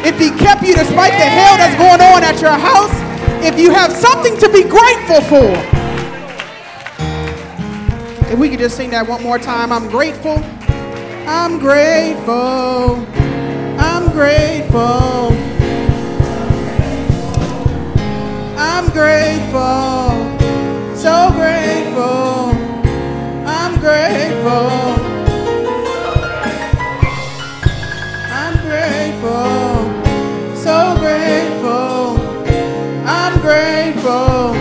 if he kept you despite the hell that's going on at your house, if you have something to be grateful for. If we could just sing that one more time. I'm grateful. I'm grateful. I'm grateful. I'm grateful. So grateful. I'm grateful. I'm grateful. So grateful. I'm grateful.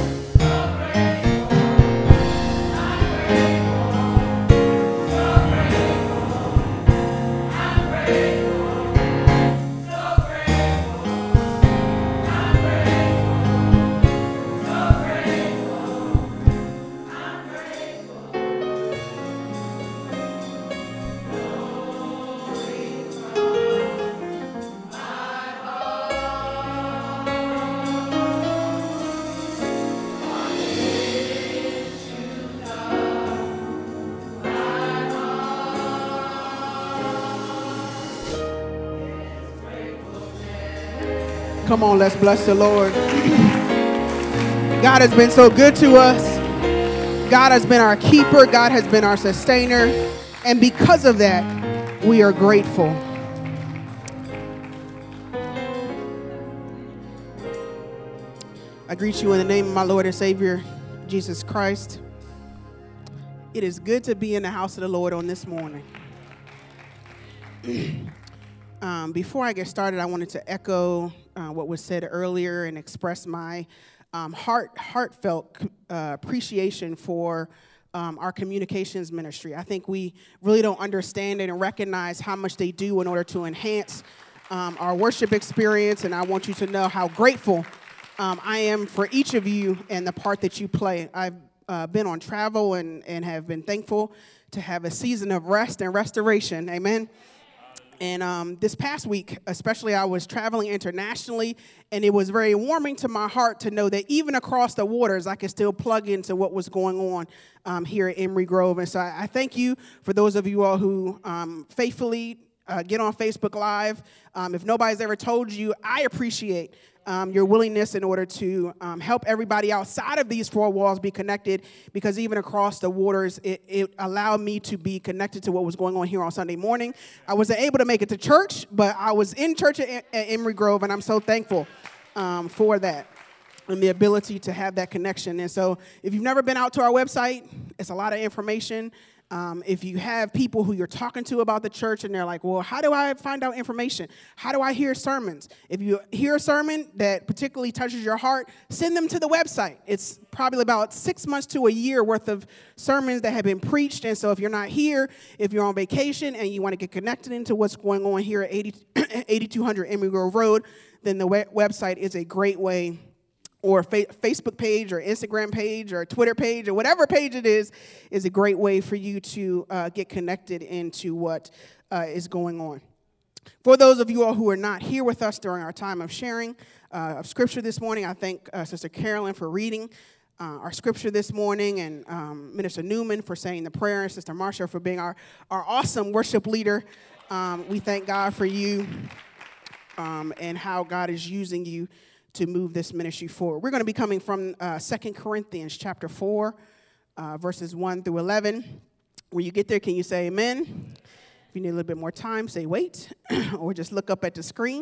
Come on, let's bless the Lord. God has been so good to us. God has been our keeper. God has been our sustainer. And because of that, we are grateful. I greet you in the name of my Lord and Savior, Jesus Christ. It is good to be in the house of the Lord on this morning. Before I get started, I wanted to echo what was said earlier and express my heartfelt appreciation for our communications ministry. I think we really don't understand it and recognize how much they do in order to enhance our worship experience, and I want you to know how grateful I am for each of you and the part that you play. I've been on travel and have been thankful to have a season of rest and restoration. Amen. And this past week, especially, I was traveling internationally, and it was very warming to my heart to know that even across the waters, I could still plug into what was going on here at Emory Grove. And so I thank you for those of you all who faithfully get on Facebook Live. If nobody's ever told you, I appreciate your willingness in order to help everybody outside of these four walls be connected, because even across the waters, it allowed me to be connected to what was going on here on Sunday morning. I wasn't able to make it to church, but I was in church at Emory Grove, and I'm so thankful for that and the ability to have that connection. And so if you've never been out to our website, it's a lot of information. If you have people who you're talking to about the church and they're like, well, how do I find out information? How do I hear sermons? If you hear a sermon that particularly touches your heart, send them to the website. It's probably about 6 months to a year worth of sermons that have been preached. And so if you're not here, if you're on vacation and you want to get connected into what's going on here at 8200 Emory Grove Road, then the website is a great way, or Facebook page or Instagram page or Twitter page or whatever page it is a great way for you to get connected into what is going on. For those of you all who are not here with us during our time of sharing of Scripture this morning, I thank Sister Carolyn for reading our Scripture this morning, and Minister Newman for saying the prayer, and Sister Marsha for being our awesome worship leader. We thank God for you and how God is using you to move this ministry forward. We're going to be coming from 2 Corinthians chapter 4, verses 1 through 11. When you get there, can you say amen? If you need a little bit more time, say wait, or just look up at the screen.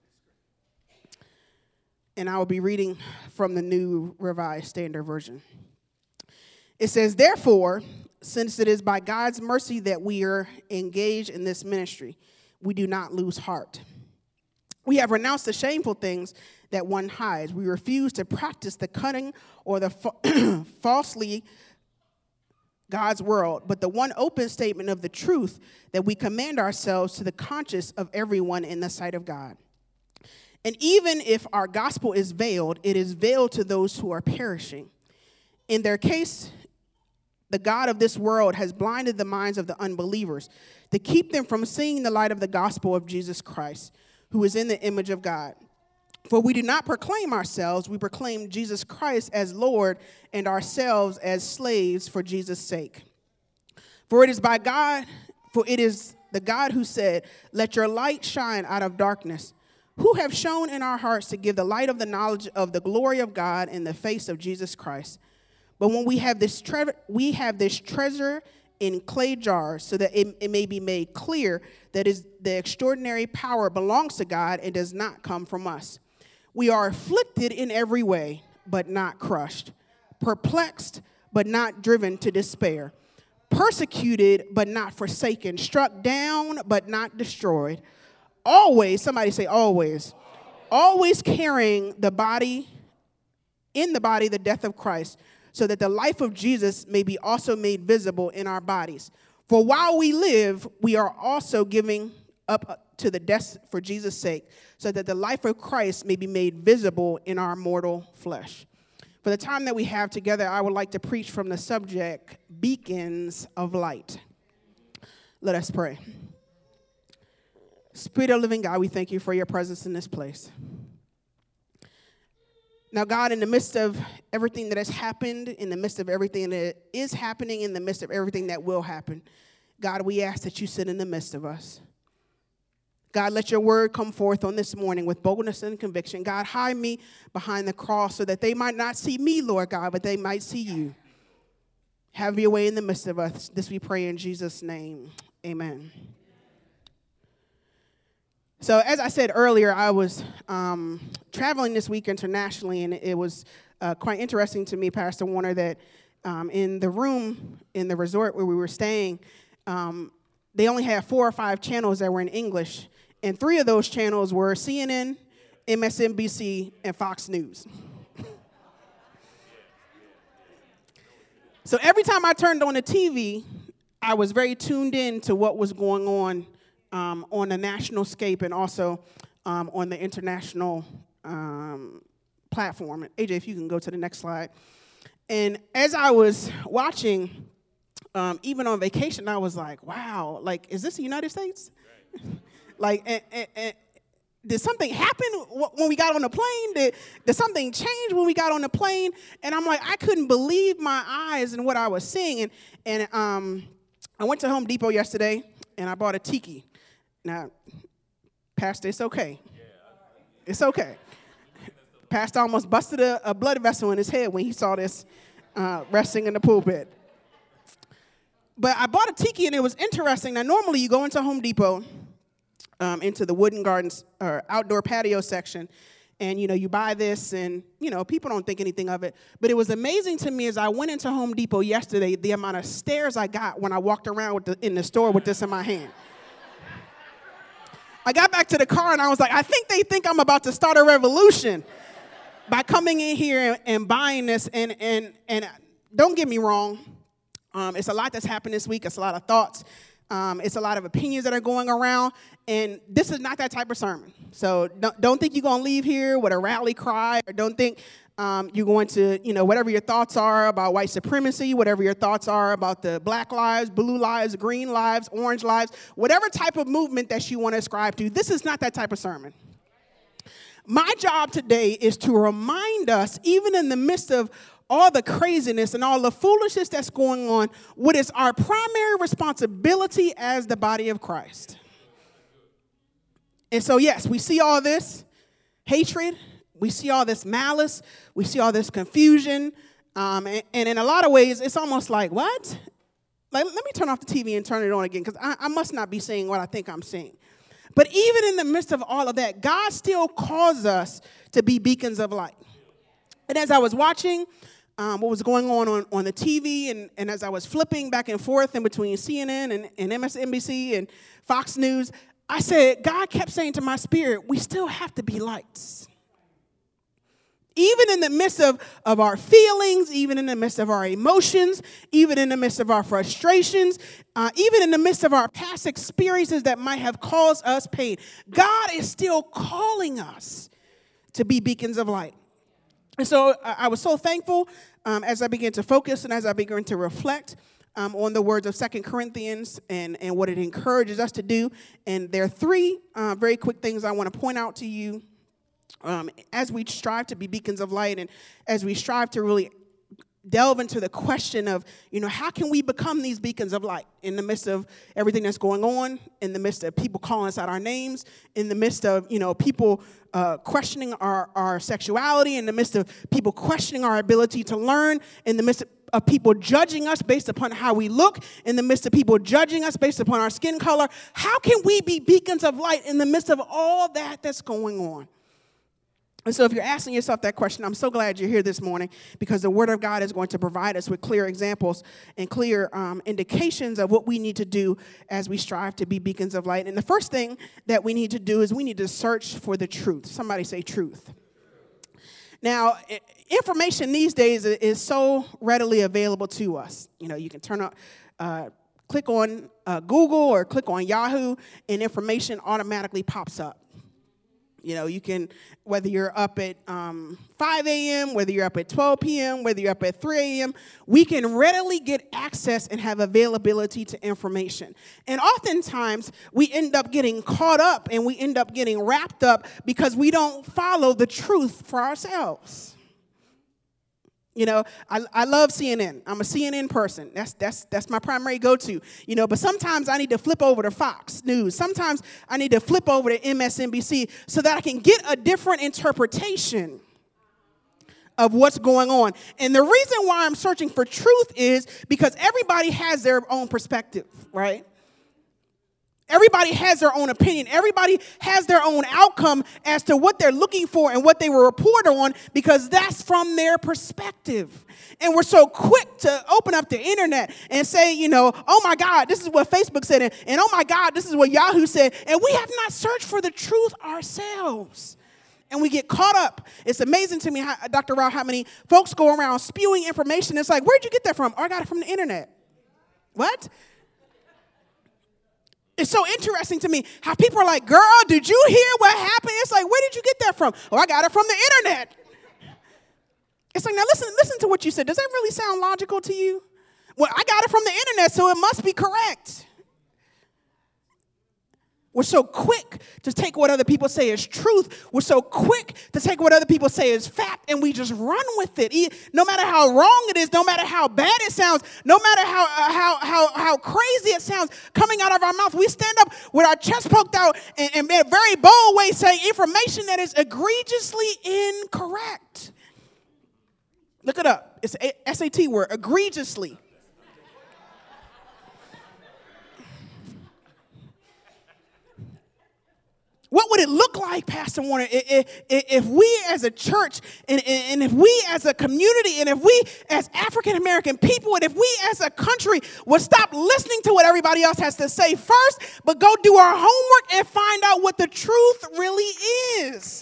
And I will be reading from the New Revised Standard Version. It says, therefore, since it is by God's mercy that we are engaged in this ministry, we do not lose heart. We have renounced the shameful things that one hides. We refuse to practice the cunning or the falsely God's word, but the one open statement of the truth, that we commend ourselves to the conscience of everyone in the sight of God. And even if our gospel is veiled, it is veiled to those who are perishing. In their case, the God of this world has blinded the minds of the unbelievers to keep them from seeing the light of the gospel of Jesus Christ, who is in the image of God. For we do not proclaim ourselves, we proclaim Jesus Christ as Lord and ourselves as slaves for Jesus' sake. For it is the God who said, let your light shine out of darkness, who have shown in our hearts to give the light of the knowledge of the glory of God in the face of Jesus Christ. But when we have this treasure in clay jars, so that it may be made clear that the extraordinary power belongs to God and does not come from us. We are afflicted in every way, but not crushed, perplexed, but not driven to despair, persecuted, but not forsaken, struck down, but not destroyed. Always, somebody say always. Always carrying the death of Christ, so that the life of Jesus may be also made visible in our bodies. For while we live, we are also giving up to the death for Jesus' sake, so that the life of Christ may be made visible in our mortal flesh. For the time that we have together, I would like to preach from the subject, Beacons of Light. Let us pray. Spirit of living God, we thank you for your presence in this place. Now, God, in the midst of everything that has happened, in the midst of everything that is happening, in the midst of everything that will happen, God, we ask that you sit in the midst of us. God, let your word come forth on this morning with boldness and conviction. God, hide me behind the cross so that they might not see me, Lord God, but they might see you. Have your way in the midst of us. This we pray in Jesus' name. Amen. So as I said earlier, I was traveling this week internationally, and it was quite interesting to me, Pastor Warner, that in the room in the resort where we were staying, they only had 4 or 5 channels that were in English, and 3 of those channels were CNN, MSNBC, and Fox News. So every time I turned on the TV, I was very tuned in to what was going on the national scape and also on the international platform. AJ, if you can go to the next slide. And as I was watching, even on vacation, I was like, wow, like, is this the United States? Like, did something happen when we got on the plane? Did something change when we got on the plane? And I'm like, I couldn't believe my eyes and what I was seeing. And I went to Home Depot yesterday, and I bought a tiki. Now, Pastor, it's okay. It's okay. Pastor almost busted a blood vessel in his head when he saw this resting in the pulpit. But I bought a tiki, and it was interesting. Now, normally you go into Home Depot, into the wooden gardens or outdoor patio section, and, you buy this, and, people don't think anything of it. But it was amazing to me as I went into Home Depot yesterday, the amount of stares I got when I walked around in the store with this in my hand. I got back to the car, and I was like, I think they think I'm about to start a revolution by coming in here and buying this. And don't get me wrong. It's a lot that's happened this week. It's a lot of thoughts. It's a lot of opinions that are going around. And this is not that type of sermon. So don't think you're going to leave here with a rally cry, or don't think you're going to, whatever your thoughts are about white supremacy, whatever your thoughts are about the black lives, blue lives, green lives, orange lives, whatever type of movement that you want to ascribe to, this is not that type of sermon. My job today is to remind us, even in the midst of all the craziness and all the foolishness that's going on, what is our primary responsibility as the body of Christ. And so, yes, we see all this hatred. We see all this malice. We see all this confusion. And in a lot of ways, it's almost like, what? Like, let me turn off the TV and turn it on again, because I must not be seeing what I think I'm seeing. But even in the midst of all of that, God still calls us to be beacons of light. And as I was watching what was going on the TV, and as I was flipping back and forth in between CNN and MSNBC and Fox News, I said, God kept saying to my spirit, we still have to be lights. Even in the midst of our feelings, even in the midst of our emotions, even in the midst of our frustrations, even in the midst of our past experiences that might have caused us pain, God is still calling us to be beacons of light. And so I was so thankful as I began to focus and as I began to reflect on the words of 2 Corinthians and what it encourages us to do. And there are 3 very quick things I want to point out to you. As we strive to be beacons of light, and as we strive to really delve into the question of, how can we become these beacons of light in the midst of everything that's going on, in the midst of people calling us out our names, in the midst of, people questioning our sexuality, in the midst of people questioning our ability to learn, in the midst of people judging us based upon how we look, in the midst of people judging us based upon our skin color. How can we be beacons of light in the midst of all that's going on? And so if you're asking yourself that question, I'm so glad you're here this morning, because the Word of God is going to provide us with clear examples and clear indications of what we need to do as we strive to be beacons of light. And the first thing that we need to do is we need to search for the truth. Somebody say truth. Now, information these days is so readily available to us. You can click on Google or click on Yahoo, and information automatically pops up. You can, whether you're up at 5 a.m., whether you're up at 12 p.m., whether you're up at 3 a.m., we can readily get access and have availability to information. And oftentimes, we end up getting caught up and we end up getting wrapped up because we don't follow the truth for ourselves. I love CNN. I'm a CNN person. That's my primary go-to. But sometimes I need to flip over to Fox News. Sometimes I need to flip over to MSNBC so that I can get a different interpretation of what's going on. And the reason why I'm searching for truth is because everybody has their own perspective, right? Everybody has their own opinion. Everybody has their own outcome as to what they're looking for and what they will report on, because that's from their perspective. And we're so quick to open up the internet and say, oh my God, this is what Facebook said, and oh my God, this is what Yahoo said, and we have not searched for the truth ourselves. And we get caught up. It's amazing to me, Dr. Rao, how many folks go around spewing information. It's like, where'd you get that from? Oh, I got it from the internet. What? It's so interesting to me how people are like, girl, did you hear what happened? It's like, where did you get that from? Oh, I got it from the internet. It's like, now listen to what you said. Does that really sound logical to you? Well, I got it from the internet, so it must be correct. We're so quick to take what other people say as truth. We're so quick to take what other people say as fact, and we just run with it. No matter how wrong it is, no matter how bad it sounds, no matter how crazy it sounds coming out of our mouth, we stand up with our chest poked out and in a very bold way saying information that is egregiously incorrect. Look it up. It's a SAT word, egregiously. What would it look like, Pastor Warner, if we as a church and if we as a community and if we as African-American people and if we as a country would stop listening to what everybody else has to say first, but go do our homework and find out what the truth really is?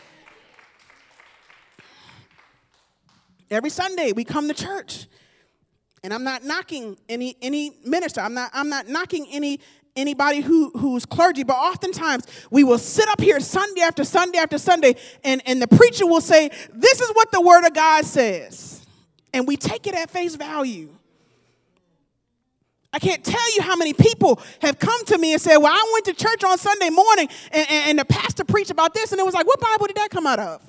Every Sunday we come to church, and I'm not knocking any minister. I'm not knocking anybody who's clergy, but oftentimes we will sit up here Sunday after Sunday after Sunday, and the preacher will say, this is what the Word of God says. And we take it at face value. I can't tell you how many people have come to me and said, well, I went to church on Sunday morning, and the pastor preached about this, and it was like, what Bible did that come out of?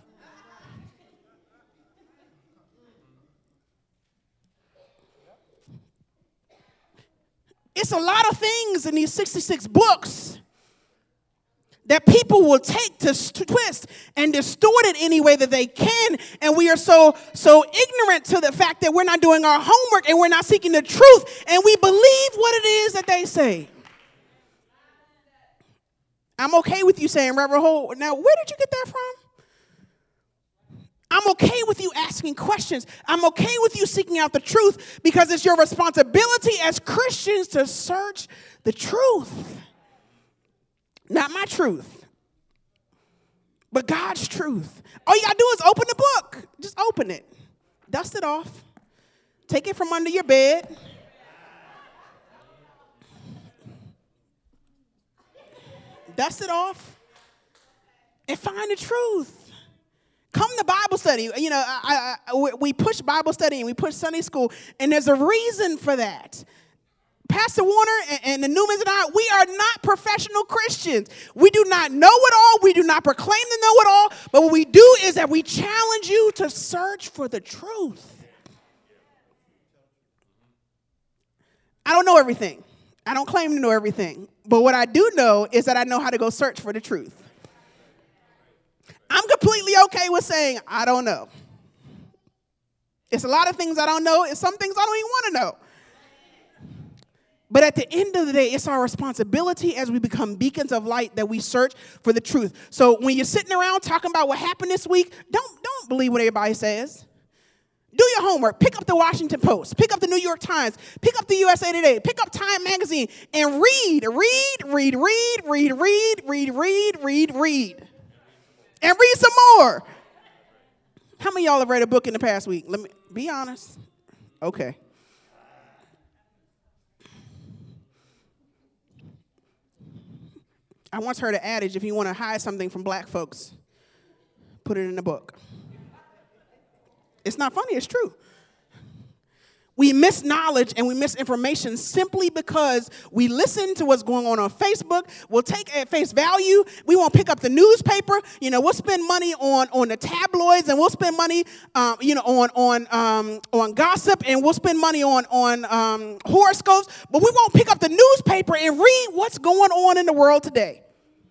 It's a lot of things in these 66 books that people will take to twist and distort it any way that they can. And we are so ignorant to the fact that we're not doing our homework and we're not seeking the truth, and we believe what it is that they say. I'm okay with you saying, Reverend Holt, now where did you get that from? I'm okay with you asking questions. I'm okay with you seeking out the truth, because it's your responsibility as Christians to search the truth. Not my truth, but God's truth. All you got to do is open the book. Just open it. Dust it off. Take it from under your bed. Dust it off and find the truth. Come to Bible study. We push Bible study and we push Sunday school, and there's a reason for that. Pastor Warner and the Newmans and I, we are not professional Christians. We do not know it all. We do not proclaim to know it all. But what we do is that we challenge you to search for the truth. I don't know everything. I don't claim to know everything. But what I do know is that I know how to go search for the truth. I'm completely okay with saying, I don't know. It's a lot of things I don't know. It's some things I don't even want to know. But at the end of the day, it's our responsibility as we become beacons of light that we search for the truth. So when you're sitting around talking about what happened this week, don't believe what everybody says. Do your homework. Pick up the Washington Post. Pick up the New York Times. Pick up the USA Today. Pick up Time Magazine and read. And read some more. How many of y'all have read a book in the past week? Let me be honest. Okay. I once heard an adage, if you want to hide something from black folks, put it in a book. It's not funny, it's true. We miss knowledge and we miss information simply because we listen to what's going on Facebook. We'll take at face value. We won't pick up the newspaper. We'll spend money on the tabloids, and we'll spend money, on gossip, and we'll spend money on horoscopes. But we won't pick up the newspaper and read what's going on in the world today.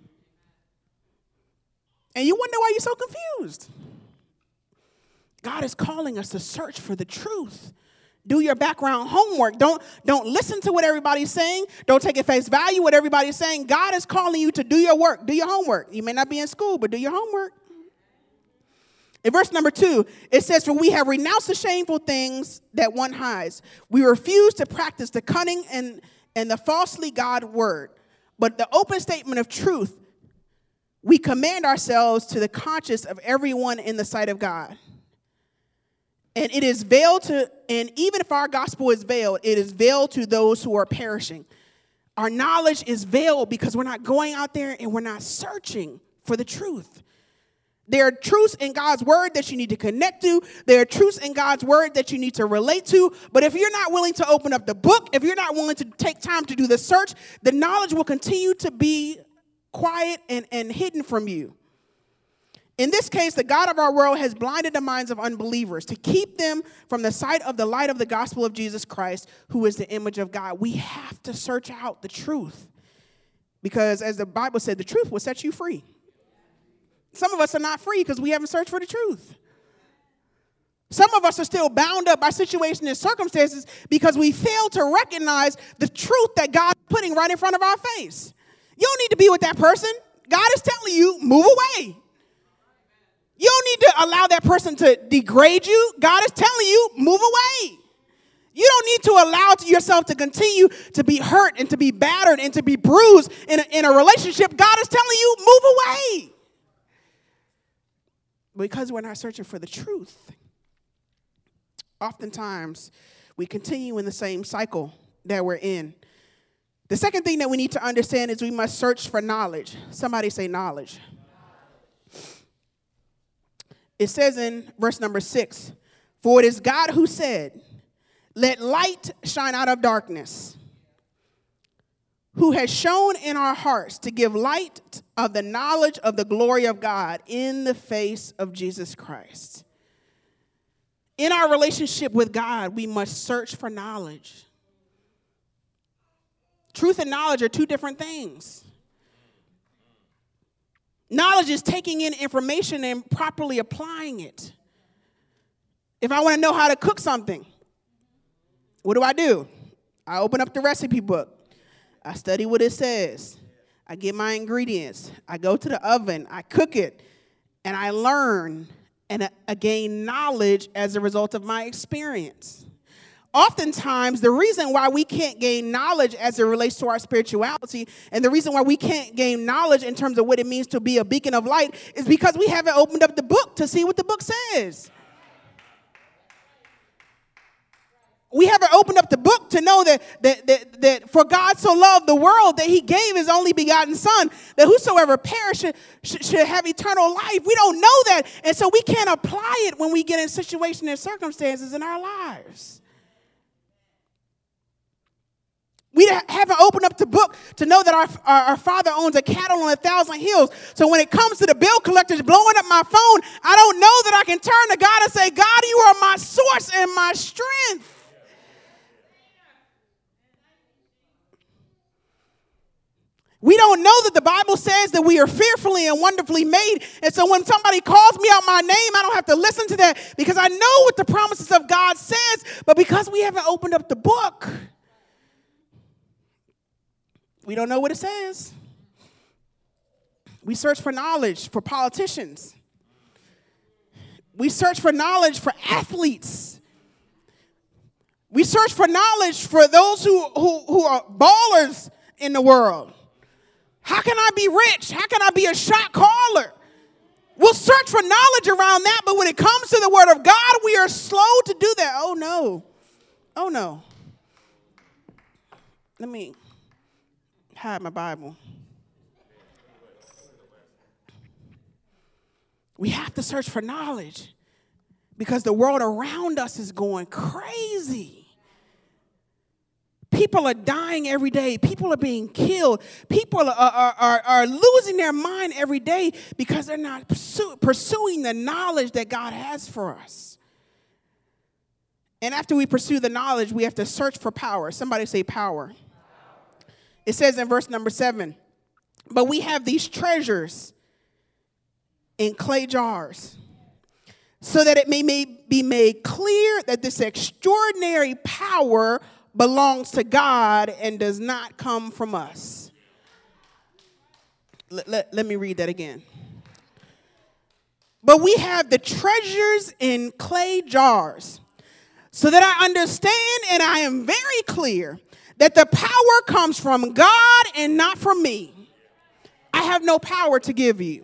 And you wonder why you're so confused. God is calling us to search for the truth. Do your background homework. Don't listen to what everybody's saying. Don't take at face value what everybody's saying. God is calling you to do your work. Do your homework. You may not be in school, but do your homework. In verse number 2, it says, "For we have renounced the shameful things that one hides. We refuse to practice the cunning and the falsely God word. But the open statement of truth, we command ourselves to the conscience of everyone in the sight of God. And it is veiled to, and even if our gospel is veiled, it is veiled to those who are perishing." Our knowledge is veiled because we're not going out there and we're not searching for the truth. There are truths in God's word that you need to connect to. There are truths in God's word that you need to relate to. But if you're not willing to open up the book, if you're not willing to take time to do the search, the knowledge will continue to be quiet and hidden from you. In this case, the God of our world has blinded the minds of unbelievers to keep them from the sight of the light of the gospel of Jesus Christ, who is the image of God. We have to search out the truth because, as the Bible said, the truth will set you free. Some of us are not free because we haven't searched for the truth. Some of us are still bound up by situations and circumstances because we fail to recognize the truth that God is putting right in front of our face. You don't need to be with that person. God is telling you, move away. You don't need to allow that person to degrade you. God is telling you, move away. You don't need to allow yourself to continue to be hurt and to be battered and to be bruised in a relationship. God is telling you, move away. Because we're not searching for the truth, oftentimes we continue in the same cycle that we're in. The second thing that we need to understand is we must search for knowledge. Somebody say knowledge. It says in verse number 6, "For it is God who said, 'Let light shine out of darkness,' who has shown in our hearts to give light of the knowledge of the glory of God in the face of Jesus Christ." In our relationship with God, we must search for knowledge. Truth and knowledge are two different things. Knowledge is taking in information and properly applying it. If I want to know how to cook something, what do? I open up the recipe book. I study what it says. I get my ingredients. I go to the oven. I cook it. And I learn and I gain knowledge as a result of my experience. Oftentimes, the reason why we can't gain knowledge as it relates to our spirituality and the reason why we can't gain knowledge in terms of what it means to be a beacon of light is because we haven't opened up the book to see what the book says. We haven't opened up the book to know that for God so loved the world that he gave his only begotten son, that whosoever perish should have eternal life. We don't know that, and so we can't apply it when we get in situations and circumstances in our lives. We haven't opened up the book to know that our Father owns a cattle on 1,000 hills. So when it comes to the bill collectors blowing up my phone, I don't know that I can turn to God and say, "God, you are my source and my strength." We don't know that the Bible says that we are fearfully and wonderfully made. And so when somebody calls me out my name, I don't have to listen to that because I know what the promises of God says. But because we haven't opened up the book, we don't know what it says. We search for knowledge for politicians. We search for knowledge for athletes. We search for knowledge for those who are ballers in the world. How can I be rich? How can I be a shot caller? We'll search for knowledge around that, but when it comes to the word of God, we are slow to do that. Oh, no. Oh, no. Let me hide my Bible. We have to search for knowledge because the world around us is going crazy. People are dying every day. People are being killed. People are losing their mind every day because they're not pursuing the knowledge that God has for us. And after we pursue the knowledge, we have to search for power. Somebody say power. It says in verse number 7, but we have these treasures in clay jars so that it may be made clear that this extraordinary power belongs to God and does not come from us. Let me read that again. But we have the treasures in clay jars so that I understand and I am very clear that the power comes from God and not from me. I have no power to give you.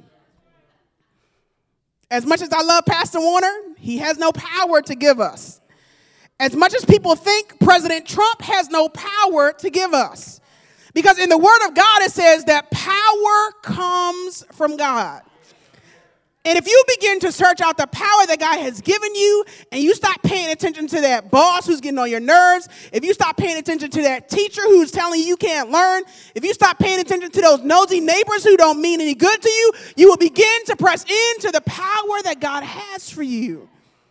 As much as I love Pastor Warner, he has no power to give us. As much as people think President Trump has no power to give us. Because in the Word of God, it says that power comes from God. And if you begin to search out the power that God has given you, and you stop paying attention to that boss who's getting on your nerves, if you stop paying attention to that teacher who's telling you can't learn, if you stop paying attention to those nosy neighbors who don't mean any good to you, you will begin to press into the power that God has for you.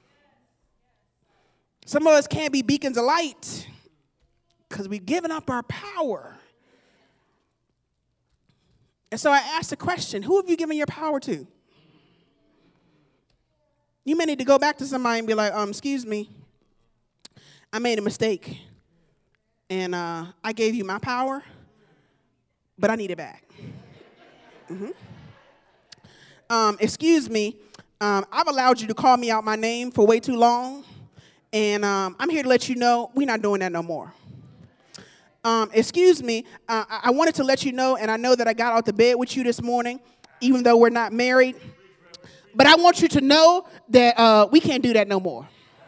Some of us can't be beacons of light because we've given up our power. And so I asked the question, who have you given your power to? You may need to go back to somebody and be like, excuse me, I made a mistake. And I gave you my power, but I need it back. Excuse me, I've allowed you to call me out my name for way too long. And I'm here to let you know we're not doing that no more. Excuse me, I wanted to let you know, and I know that I got out the bed with you this morning, even though we're not married. But I want you to know that we can't do that no more.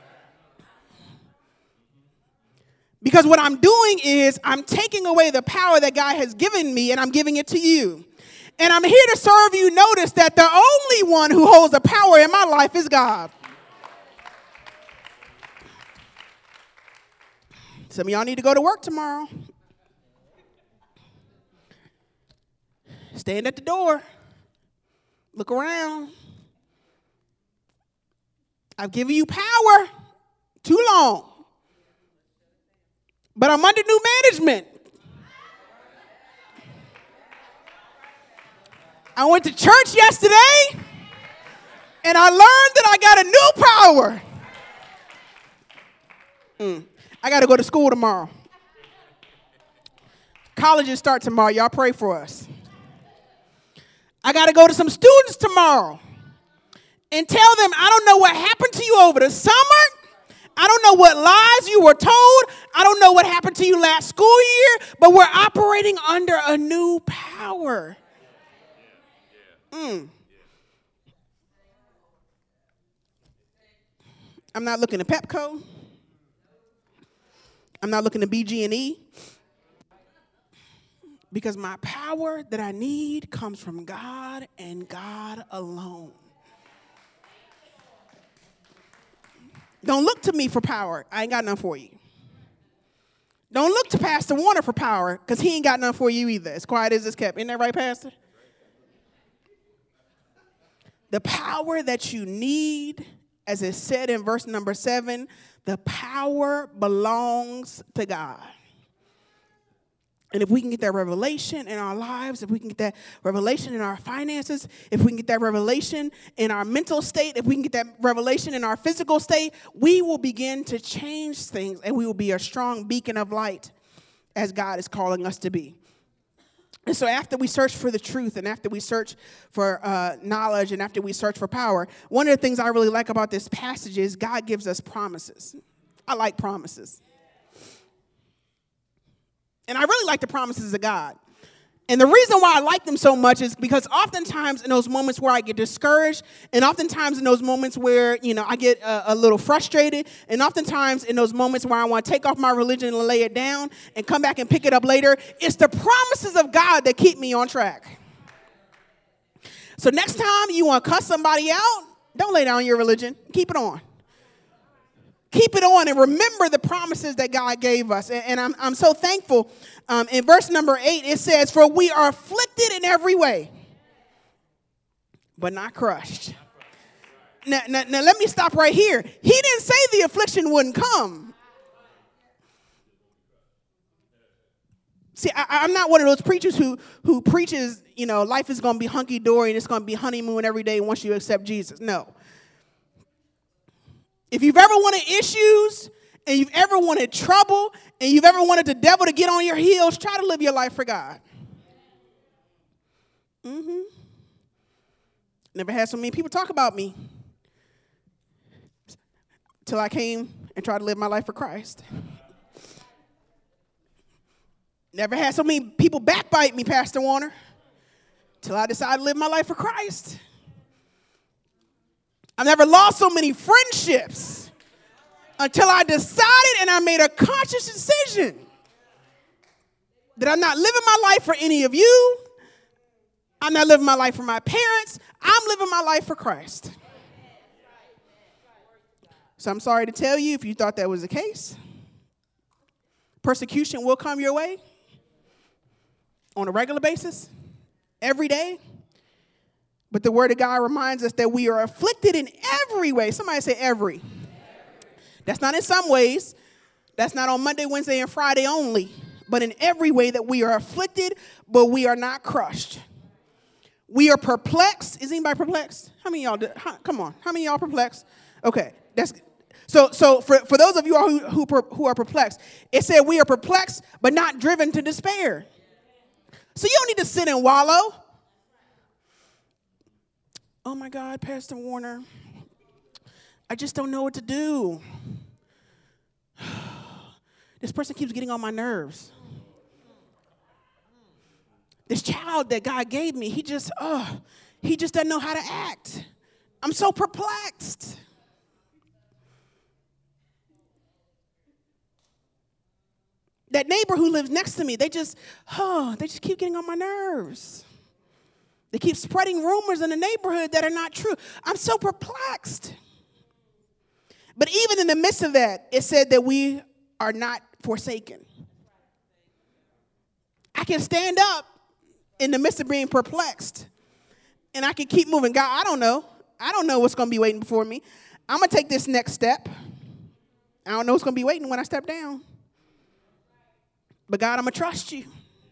Because what I'm doing is I'm taking away the power that God has given me, and I'm giving it to you. And I'm here to serve you. Notice that the only one who holds the power in my life is God. Some of y'all need to go to work tomorrow. Stand at the door. Look around. I've given you power too long. But I'm under new management. I went to church yesterday, and I learned that I got a new power. I got to go to school tomorrow. Colleges start tomorrow. Y'all pray for us. I got to go to some students tomorrow and tell them I don't know what happened to you over the summer. I don't know what lies you were told. I don't know what happened to you last school year, but we're operating under a new power. I'm not looking at Pepco. I'm not looking at BG&E. Because my power that I need comes from God and God alone. Don't look to me for power. I ain't got none for you. Don't look to Pastor Warner for power, because he ain't got none for you either. As quiet as it's kept. Isn't that right, Pastor? The power that you need, as it said in verse number 7, the power belongs to God. And if we can get that revelation in our lives, if we can get that revelation in our finances, if we can get that revelation in our mental state, if we can get that revelation in our physical state, we will begin to change things, and we will be a strong beacon of light as God is calling us to be. And so after we search for the truth, and after we search for knowledge, and after we search for power, one of the things I really like about this passage is God gives us promises. I like promises. And I really like the promises of God. And the reason why I like them so much is because oftentimes in those moments where I get discouraged, and oftentimes in those moments where, I get a little frustrated, and oftentimes in those moments where I want to take off my religion and lay it down and come back and pick it up later, it's the promises of God that keep me on track. So next time you want to cuss somebody out, don't lay down your religion. Keep it on. Keep it on and remember the promises that God gave us. And I'm so thankful. In verse number 8, it says, "For we are afflicted in every way, but not crushed." Now, let me stop right here. He didn't say the affliction wouldn't come. See, I'm not one of those preachers who preaches, life is going to be hunky-dory and it's going to be honeymoon every day once you accept Jesus. No. If you've ever wanted issues, and you've ever wanted trouble, and you've ever wanted the devil to get on your heels, try to live your life for God. Never had so many people talk about me till I came and tried to live my life for Christ. Never had so many people backbite me, Pastor Warner, till I decided to live my life for Christ. I've never lost so many friendships until I decided and I made a conscious decision that I'm not living my life for any of you. I'm not living my life for my parents. I'm living my life for Christ. So I'm sorry to tell you, if you thought that was the case, persecution will come your way on a regular basis, every day. But the word of God reminds us that we are afflicted in every way. Somebody say every. That's not in some ways. That's not on Monday, Wednesday, and Friday only. But in every way that we are afflicted, but we are not crushed. We are perplexed. Is anybody perplexed? How many of y'all? Come on. How many of y'all perplexed? Okay. So for those of you all who are perplexed, it said we are perplexed, but not driven to despair. So you don't need to sit and wallow. Oh, my God, Pastor Warner, I just don't know what to do. This person keeps getting on my nerves. This child that God gave me, he just doesn't know how to act. I'm so perplexed. That neighbor who lives next to me, they just keep getting on my nerves. They keep spreading rumors in the neighborhood that are not true. I'm so perplexed. But even in the midst of that, it said that we are not forsaken. I can stand up in the midst of being perplexed, and I can keep moving. God, I don't know. I don't know what's going to be waiting before me. I'm going to take this next step. I don't know what's going to be waiting when I step down. But God, I'm going to trust you.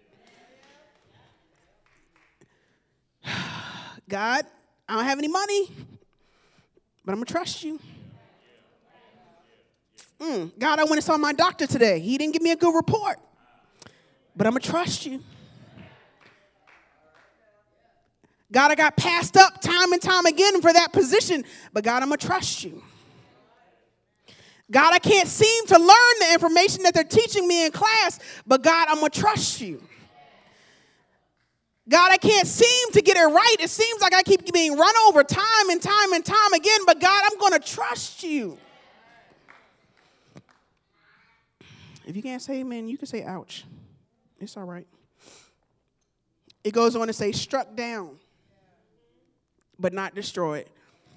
God, I don't have any money, but I'm going to trust you. God, I went and saw my doctor today. He didn't give me a good report, but I'm going to trust you. God, I got passed up time and time again for that position, but God, I'm going to trust you. God, I can't seem to learn the information that they're teaching me in class, but God, I'm going to trust you. God, I can't seem to get it right. It seems like I keep being run over time and time and time again, but God, I'm going to trust you. If you can't say amen, you can say ouch. It's all right. It goes on to say struck down, but not destroyed.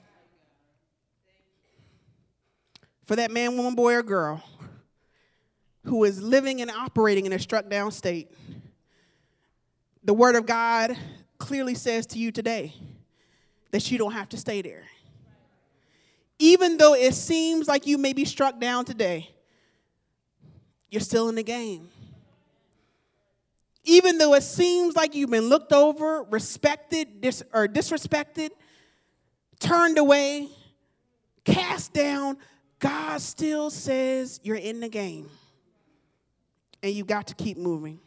For that man, woman, boy, or girl who is living and operating in a struck down state, the word of God clearly says to you today that you don't have to stay there. Even though it seems like you may be struck down today, you're still in the game. Even though it seems like you've been looked over, respected, disrespected, turned away, cast down, God still says you're in the game. And you've got to keep moving.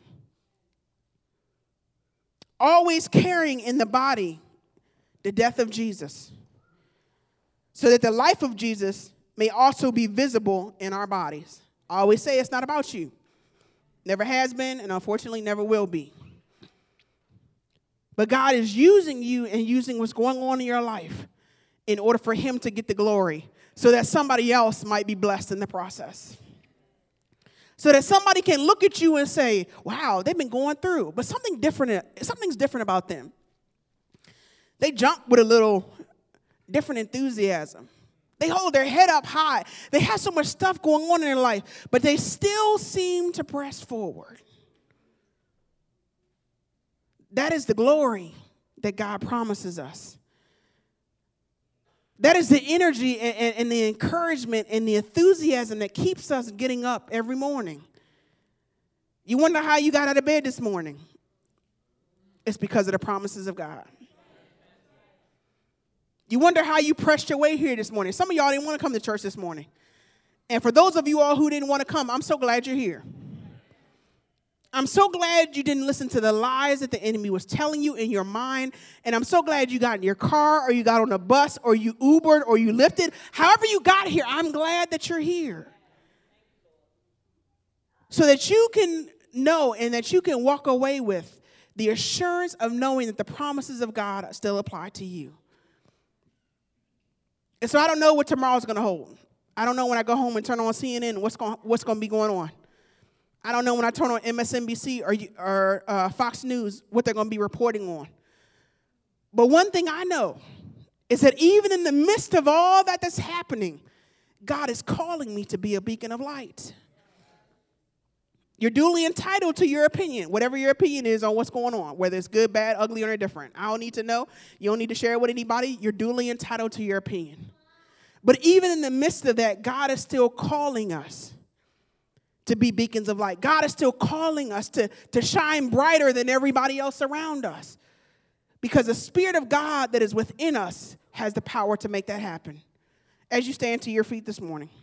Always carrying in the body the death of Jesus, so that the life of Jesus may also be visible in our bodies. I always say it's not about you. Never has been, and unfortunately never will be. But God is using you and using what's going on in your life in order for him to get the glory, so that somebody else might be blessed in the process. So that somebody can look at you and say, wow, they've been going through, but something's different about them. They jump with a little different enthusiasm. They hold their head up high. They have so much stuff going on in their life, but they still seem to press forward. That is the glory that God promises us. That is the energy and the encouragement and the enthusiasm that keeps us getting up every morning. You wonder how you got out of bed this morning? It's because of the promises of God. You wonder how you pressed your way here this morning. Some of y'all didn't want to come to church this morning. And for those of you all who didn't want to come, I'm so glad you're here. I'm so glad you didn't listen to the lies that the enemy was telling you in your mind. And I'm so glad you got in your car, or you got on a bus, or you Ubered, or you Lyfted. However you got here, I'm glad that you're here. So that you can know and that you can walk away with the assurance of knowing that the promises of God still apply to you. And so I don't know what tomorrow's going to hold. I don't know when I go home and turn on CNN what's going to be going on. I don't know when I turn on MSNBC or Fox News what they're going to be reporting on. But one thing I know is that even in the midst of all that's happening, God is calling me to be a beacon of light. You're duly entitled to your opinion, whatever your opinion is on what's going on, whether it's good, bad, ugly, or indifferent. I don't need to know. You don't need to share it with anybody. You're duly entitled to your opinion. But even in the midst of that, God is still calling us to be beacons of light. God is still calling us to shine brighter than everybody else around us. Because the Spirit of God that is within us has the power to make that happen. As you stand to your feet this morning.